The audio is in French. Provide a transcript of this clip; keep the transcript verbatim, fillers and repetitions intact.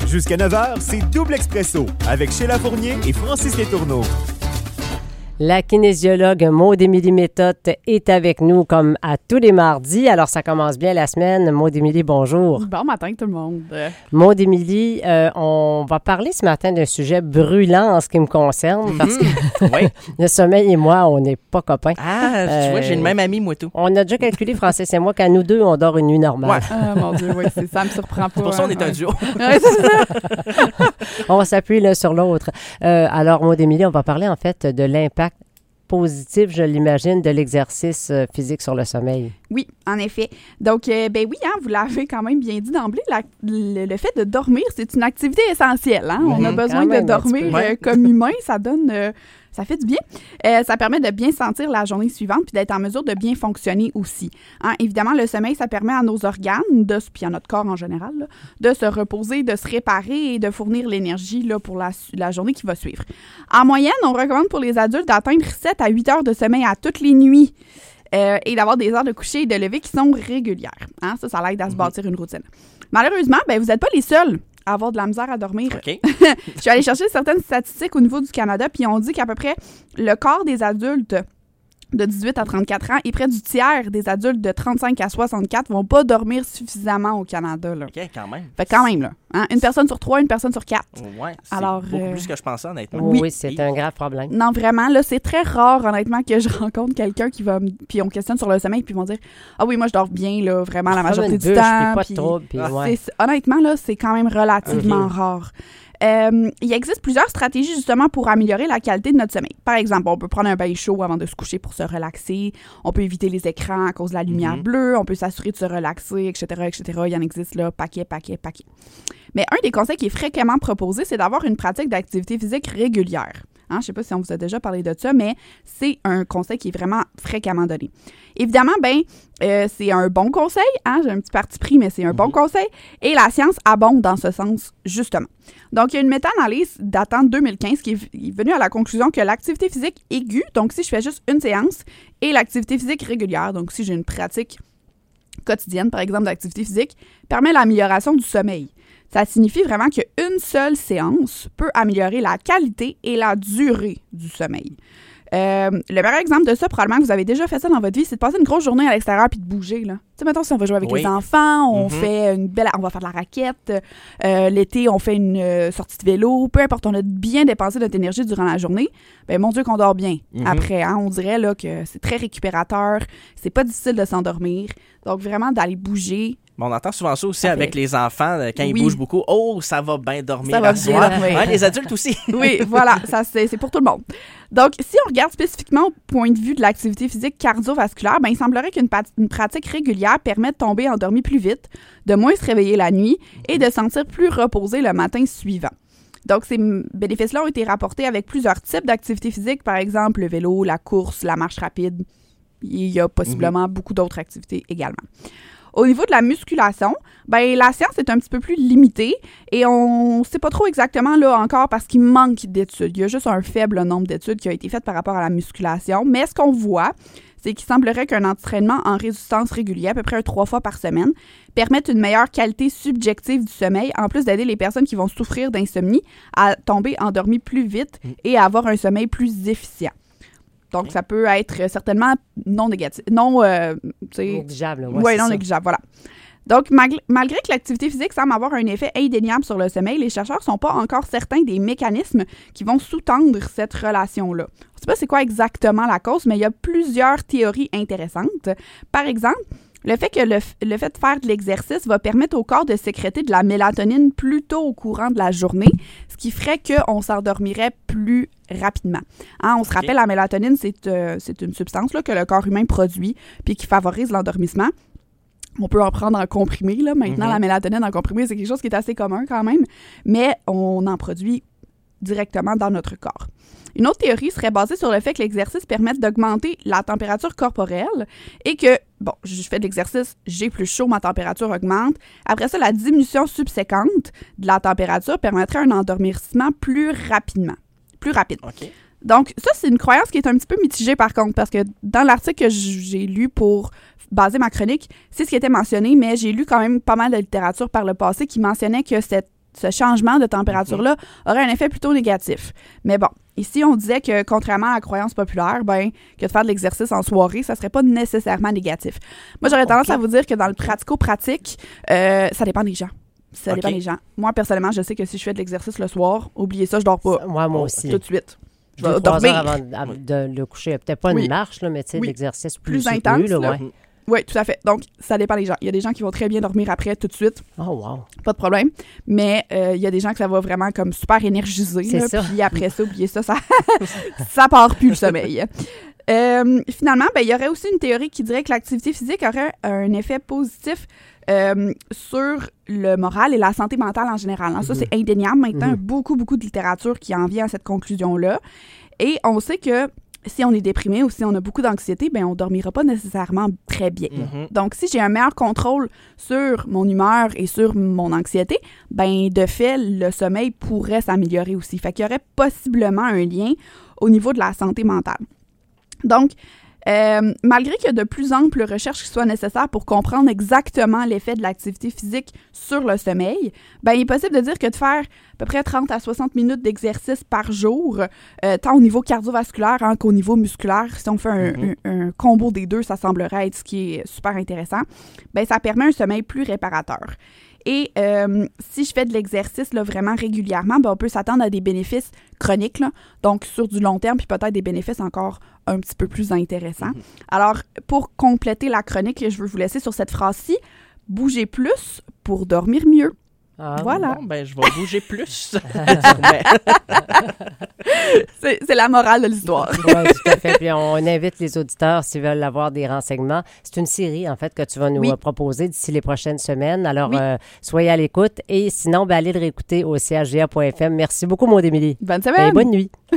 Jusqu'à neuf heures, c'est Double Expresso avec Sheila Fournier et Francis Letourneau. La kinésiologue Maud-Émilie Méthode est avec nous comme à tous les mardis. Alors, ça commence bien la semaine. Maud-Émilie, bonjour. Bon matin tout le monde. Maud-Émilie, euh, on va parler ce matin d'un sujet brûlant en ce qui me concerne Mm-hmm. parce que oui. le sommeil et moi, on n'est pas copains. Ah, Euh, tu vois, j'ai le même ami, moi, tout. On a déjà calculé, Francis et moi, qu'à nous deux, on dort une nuit normale. Ouais. Ah mon Dieu, oui, c'est, ça me surprend pas. C'est pour ça qu'on hein, est un ouais. duo. Ouais, c'est ça. On va s'appuyer l'un sur l'autre. Euh, alors, Maud-Émilie, on va parler en fait de l'impact positif, je l'imagine, de l'exercice euh, physique sur le sommeil. Oui, en effet. Donc, euh, ben oui, hein, vous l'avez quand même bien dit d'emblée, la- le, le fait de dormir, c'est une activité essentielle. Hein? On a Mhm, besoin quand même, de un petit dormir peu. euh, comme humain, ça donne... euh, ça fait du bien. Euh, ça permet de bien sentir la journée suivante puis d'être en mesure de bien fonctionner aussi. Hein, évidemment, le sommeil, ça permet à nos organes, de, puis à notre corps en général, là, de se reposer, de se réparer et de fournir l'énergie là, pour la, la journée qui va suivre. En moyenne, on recommande pour les adultes d'atteindre sept à huit heures de sommeil à toutes les nuits. Euh, et d'avoir des heures de coucher et de lever qui sont régulières. Hein? Ça, ça l'aide à se bâtir une routine. Malheureusement, ben, vous n'êtes pas les seuls à avoir de la misère à dormir. OK. Je suis allée chercher certaines statistiques au niveau du Canada, puis on dit qu'à peu près le quart des adultes de dix-huit à trente-quatre ans et près du tiers des adultes de trente-cinq à soixante-quatre vont pas dormir suffisamment au Canada. Là. OK, quand même. Fait quand même, là. Hein? Une personne sur trois, une personne sur quatre. Ouais, c'est Alors, beaucoup euh, plus que je pensais, honnêtement. Oui, Oui. c'est un grave problème. Non, vraiment, là, c'est très rare, honnêtement, que je rencontre quelqu'un qui va me... Puis on me questionne sur le sommeil, puis ils vont dire « Ah oui, moi, je dors bien, là, vraiment, la Comme majorité une du bûche, temps. puis pas puis- de trouble, puis Ah, ouais. C'est- honnêtement, là, c'est quand même relativement Ok. rare. Euh, il existe plusieurs stratégies justement pour améliorer la qualité de notre sommeil. Par exemple, on peut prendre un bain chaud avant de se coucher pour se relaxer. On peut éviter les écrans à cause de la lumière Mhm. bleue. On peut s'assurer de se relaxer, et cetera, et cetera. Il y en existe là, paquet, paquet, paquet. Mais un des conseils qui est fréquemment proposé, c'est d'avoir une pratique d'activité physique régulière. Hein, je ne sais pas si on vous a déjà parlé de ça, mais c'est un conseil qui est vraiment fréquemment donné. Évidemment, ben, euh, c'est un bon conseil. Hein, j'ai un petit parti pris, mais c'est un bon conseil. Et la science abonde dans ce sens, justement. Donc, il y a une méta-analyse datant de deux mille quinze qui est est venue à la conclusion que l'activité physique aiguë, donc si je fais juste une séance, et l'activité physique régulière, donc si j'ai une pratique quotidienne, par exemple, d'activité physique, permet l'amélioration du sommeil. Ça signifie vraiment qu'une seule séance peut améliorer la qualité et la durée du sommeil. Euh, le meilleur exemple de ça, probablement que vous avez déjà fait ça dans votre vie, c'est de passer une grosse journée à l'extérieur puis de bouger, là. Tu sais, mettons, si on va jouer avec Oui. les enfants, on Mhm. fait une belle... On va faire de la raquette. Euh, l'été, on fait une euh, sortie de vélo. Peu importe, on a bien dépensé notre énergie durant la journée. Ben mon Dieu qu'on dort bien. Mhm. Après, hein, on dirait là que c'est très récupérateur. C'est pas difficile de s'endormir. Donc, vraiment, d'aller bouger... Mais on entend souvent ça aussi Ça avec fait- les enfants, euh, quand ils Oui. bougent beaucoup. Oh, ça va bien dormir Ça va à bien soir. dormir. Ouais, les adultes aussi. Oui, voilà, ça c'est, c'est pour tout le monde. Donc, si on regarde spécifiquement au point de vue de l'activité physique cardiovasculaire, ben, il semblerait qu'une pat- une pratique régulière permet de tomber endormi plus vite, de moins se réveiller la nuit et de se sentir plus reposé le matin suivant. Donc, ces m- bénéfices-là ont été rapportés avec plusieurs types d'activités physiques, par exemple le vélo, la course, la marche rapide. Il y a possiblement beaucoup d'autres activités également. Au niveau de la musculation, ben la science est un petit peu plus limitée et on ne sait pas trop exactement là encore parce qu'il manque d'études. Il y a juste un faible nombre d'études qui ont été faites par rapport à la musculation. Mais ce qu'on voit, c'est qu'il semblerait qu'un entraînement en résistance régulier, à peu près un trois fois par semaine, permette une meilleure qualité subjective du sommeil, en plus d'aider les personnes qui vont souffrir d'insomnie à tomber endormies plus vite et à avoir un sommeil plus efficient. Donc, Okay. ça peut être certainement non négatif, non, euh, tu sais, Négligeable, ouais, oui, c'est non ça. négligeable, voilà. Donc, mag- malgré que l'activité physique semble avoir un effet indéniable sur le sommeil, les chercheurs ne sont pas encore certains des mécanismes qui vont sous-tendre cette relation-là. On ne sait pas c'est quoi exactement la cause, mais il y a plusieurs théories intéressantes. Par exemple, le fait que le, f- le fait de faire de l'exercice va permettre au corps de sécréter de la mélatonine plus tôt au courant de la journée, ce qui ferait qu'on s'endormirait plus rapidement. Hein, on se rappelle, la mélatonine, c'est, euh, c'est une substance là, que le corps humain produit puis qui favorise l'endormissement. On peut en prendre en comprimé, là. Maintenant, Mhm. la mélatonine en comprimé, c'est quelque chose qui est assez commun quand même, mais on en produit directement dans notre corps. Une autre théorie serait basée sur le fait que l'exercice permette d'augmenter la température corporelle et que, bon, je fais de l'exercice, j'ai plus chaud, ma température augmente. Après ça, la diminution subséquente de la température permettrait un endormissement plus rapidement, plus rapide. OK. Donc, ça, c'est une croyance qui est un petit peu mitigée, par contre, parce que dans l'article que j'ai lu pour baser ma chronique, c'est ce qui était mentionné, mais j'ai lu quand même pas mal de littérature par le passé qui mentionnait que cette, ce changement de température-là aurait un effet plutôt négatif. Mais bon, ici, on disait que, contrairement à la croyance populaire, ben, que de faire de l'exercice en soirée, ça serait pas nécessairement négatif. Moi, j'aurais tendance Okay. à vous dire que dans le pratico-pratique, euh, ça dépend des gens. Ça Okay. dépend des gens. Moi, personnellement, je sais que si je fais de l'exercice le soir, oubliez ça, je dors pas. Moi, moi Oh, aussi. Tout de suite. Je Deux, vais trois dormir. heures avant de, de le coucher. Peut-être pas Oui. une marche, là, mais tu sais, Oui. l'exercice plus, Plus soutenu, intense, là, là. ouais. Oui, tout à fait. Donc, ça dépend des gens. Il y a des gens qui vont très bien dormir après, tout de suite. Oh, wow. Pas de problème. Mais euh, il y a des gens que ça va vraiment comme super énergiser. C'est là, ça. Puis après ça, oubliez ça, ça, ça part plus le sommeil. Euh, finalement, ben, il y aurait aussi une théorie qui dirait que l'activité physique aurait un effet positif euh, sur le moral et la santé mentale en général. hein. Ça, c'est indéniable. Maintenant, Mhm. beaucoup, beaucoup de littérature qui en vient à cette conclusion-là. Et on sait que si on est déprimé ou si on a beaucoup d'anxiété, ben on dormira pas nécessairement très bien. Mhm. Donc, si j'ai un meilleur contrôle sur mon humeur et sur mon anxiété, ben de fait, le sommeil pourrait s'améliorer aussi. Fait qu'il y aurait possiblement un lien au niveau de la santé mentale. Donc, euh, malgré qu'il y a de plus amples recherches qui soient nécessaires pour comprendre exactement l'effet de l'activité physique sur le sommeil, ben, il est possible de dire que de faire à peu près trente à soixante minutes d'exercice par jour, euh, tant au niveau cardiovasculaire hein, qu'au niveau musculaire, si on fait un, Mhm. un- un combo des deux, ça semblerait être ce qui est super intéressant, ben, ça permet un sommeil plus réparateur. Et euh, si je fais de l'exercice là, vraiment régulièrement, ben, on peut s'attendre à des bénéfices chroniques, là, donc sur du long terme, puis peut-être des bénéfices encore un petit peu plus intéressants. Mm-hmm. Alors, pour compléter la chronique, je veux vous laisser sur cette phrase-ci, « Bougez plus pour dormir mieux Ah, Voilà. Bon, ben, je vais bouger plus. Mais- » C'est c'est la morale de l'histoire. Oui, tout à fait. Puis on invite les auditeurs s'ils veulent avoir des renseignements. C'est une série, en fait, que tu vas nous Oui. euh, proposer d'ici les prochaines semaines. Alors, Oui. euh, soyez à l'écoute. Et sinon, ben, allez le réécouter au c h g a point f m. Merci beaucoup, Maud Émilie. Bonne Ben, semaine! bonne nuit.